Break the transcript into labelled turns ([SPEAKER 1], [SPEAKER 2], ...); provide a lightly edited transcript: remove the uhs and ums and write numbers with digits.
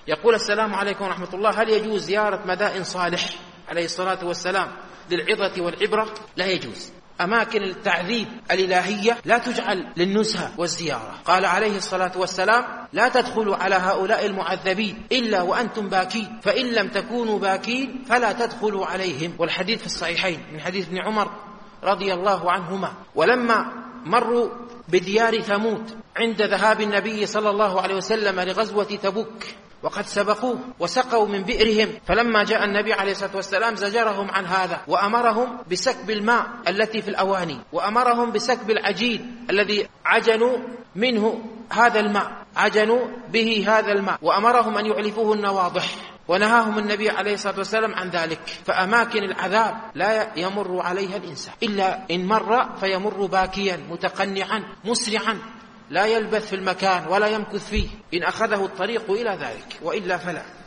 [SPEAKER 1] يقول السلام عليكم ورحمة الله، هل يجوز زيارة مدائن صالح عليه الصلاة والسلام للعظة والعبرة؟ لا يجوز. أماكن التعذيب الإلهية لا تجعل للنزهة والزيارة. قال عليه الصلاة والسلام: لا تدخلوا على هؤلاء المعذبين إلا وأنتم باكين، فإن لم تكونوا باكين فلا تدخلوا عليهم. والحديث في الصحيحين من حديث ابن عمر رضي الله عنهما. ولما مروا بديار ثمود عند ذهاب النبي صلى الله عليه وسلم لغزوة تبوك وقد سبقوه وسقوا من بئرهم، فلما جاء النبي عليه الصلاة والسلام زجرهم عن هذا، وأمرهم بسكب الماء التي في الأواني، وأمرهم بسكب العجين الذي عجنوا منه هذا الماء، عجنوا به هذا الماء، وأمرهم أن يعلفوه النواضح، ونهاهم النبي عليه الصلاة والسلام عن ذلك. فأماكن العذاب لا يمر عليها الإنسان إلا إن مر فيمر باكيا متقنعا مسرعا، لا يلبث في المكان ولا يمكث فيه إن أخذه الطريق إلى ذلك، وإلا فلا.